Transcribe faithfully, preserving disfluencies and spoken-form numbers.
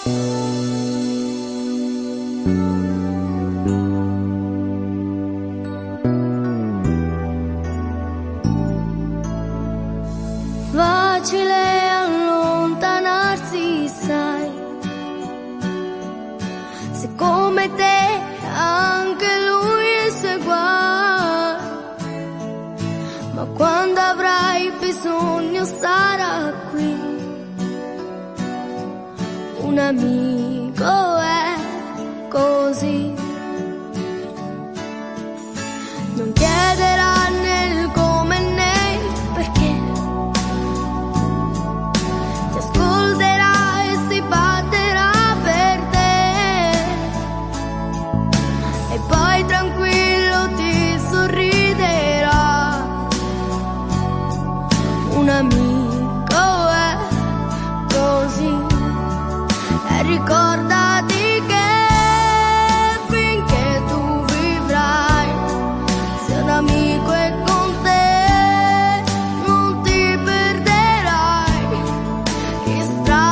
Facile allontanarsi, sai, se come te anche lui è suoi guai, ma quando avrai bisogno sarà qui, un amico è così, non chiederà nel come né perché, ti ascolterà e si batterà per te, e poi tranquillo ti sorriderà, un amico è così, e ricordati che finché tu vivrai, se un amico è con te non ti perderai, che strada